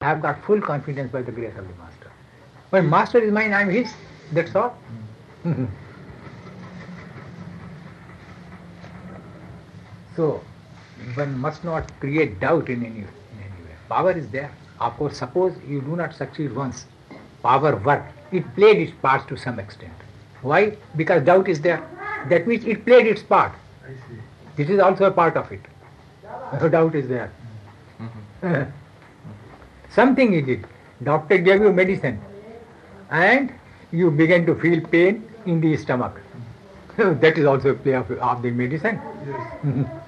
I have got full confidence by the grace of the Master. But Master is mine, I am his. That's all. So, one must not create doubt in any way. Power is there. Of course, suppose you do not succeed once. Power worked. It played its part to some extent. Why? Because doubt is there. That means it played its part. I see. This is also a part of it. Doubt is there. Something is it. Doctor gave you medicine and you begin to feel pain in the stomach. That is also a play of the medicine. Yes.